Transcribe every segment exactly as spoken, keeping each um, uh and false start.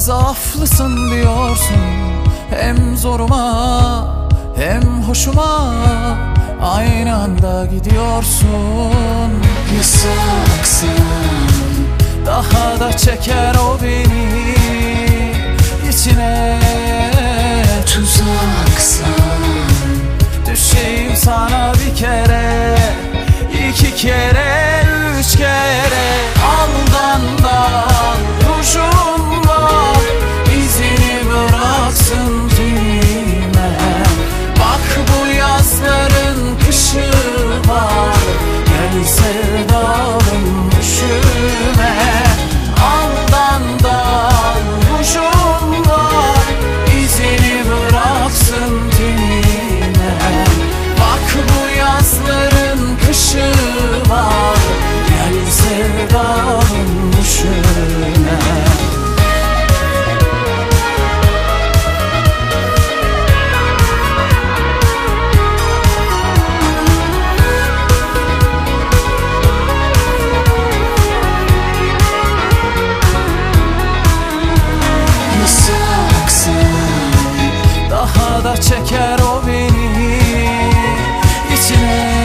Zaaflısın diyorsun, hem zoruma hem hoşuma aynı anda gidiyorsun. Yasaksın, daha da çeker o beni içine. Tuzaksın, düşeyim sana bir kere, iki kere, üç kere. Aldan dal rujum var, izini bıraksın düğme. Bak bu yazların kışı var, gel sevdalım üşüme. Aldan dal rujum var, izini bıraksın düğme. Bak bu yazların kışı var, gel sevdalım üşüme. Daha da çeker o beni içine.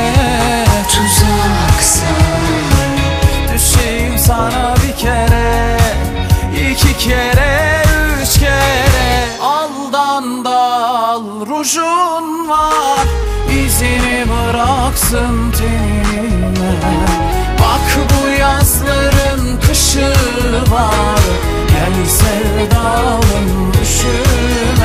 Tuzaksın, düşeyim sana bir kere, iki kere, üç kere. Aldan dal rujun var, izini bıraksın tenime. Bak bu yazların kışı var, gel sevdalım üşüme.